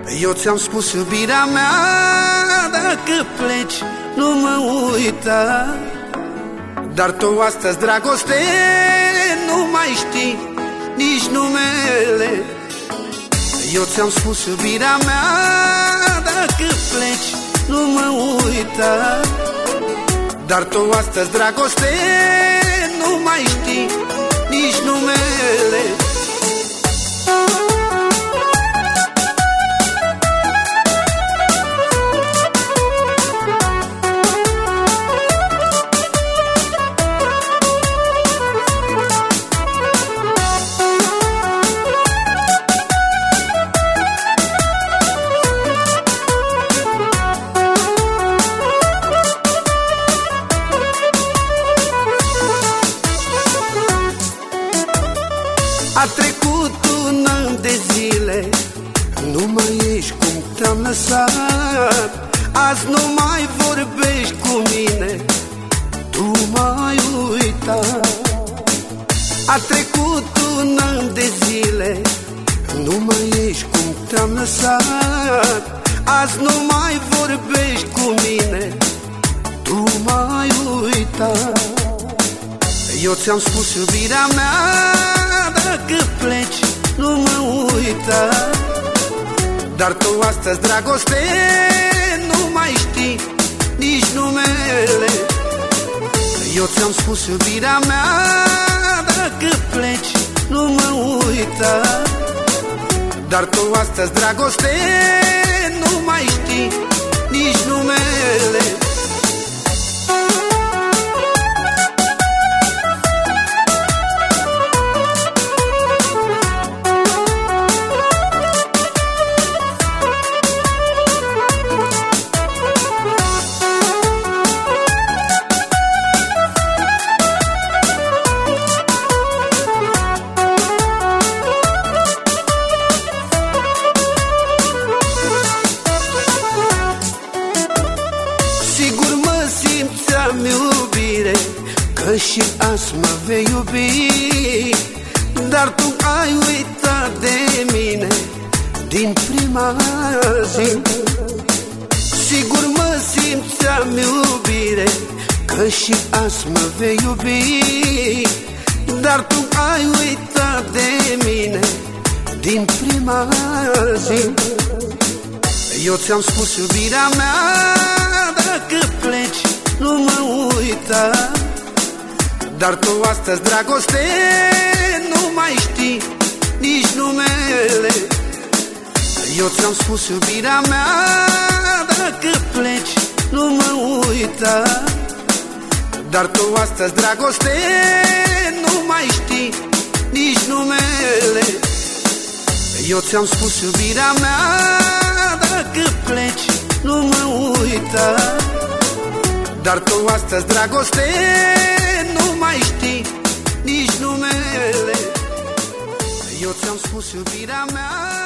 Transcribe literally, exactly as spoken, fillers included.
Eu ți-am spus, iubirea mea, dacă pleci, nu mă uita. Dar tu astăzi, dragoste, nu mai știi nici numele. Eu ți-am spus, iubirea mea, dacă pleci, nu mă uita. Dar tu astăzi, dragoste, nu mai știi nici numele. A trecut un an de zile, nu mai ești cum te-am lăsat. Azi nu mai vorbești cu mine, tu m-ai uitat. A trecut un an de zile, nu mai ești cum te-am lăsat. Azi nu mai vorbești cu mine, tu m-ai uitat. Eu ți-am spus, iubirea mea, dacă pleci, nu mă uita. Dar tu astăzi, dragoste, nu mai știi nici numele. Eu ți-am spus, iubirea mea, dacă pleci, nu mă uita. Dar tu astăzi, dragoste, nu mai știi nici numele. Simțeam iubire, că și azi mă vei iubi. Dar tu ai uitat de mine din prima zi. Sigur mă simțeam iubire, că și azi mă vei iubi. Dar tu ai uitat de mine din prima zi. Eu ți-am spus, iubirea mea, dacă pleci, nu mă uita. Dar tu astăzi, dragoste, nu mai știi nici numele. Eu ți-am spus, iubirea mea, dacă pleci, nu mă uita. Dar tu astăzi, dragoste, nu mai știi nici numele. Eu ți-am spus, iubirea mea, dacă pleci, nu mă uita. Dar tu astăzi, dragoste, nu mai știi nici numele. Eu ți-am spus, iubirea mea.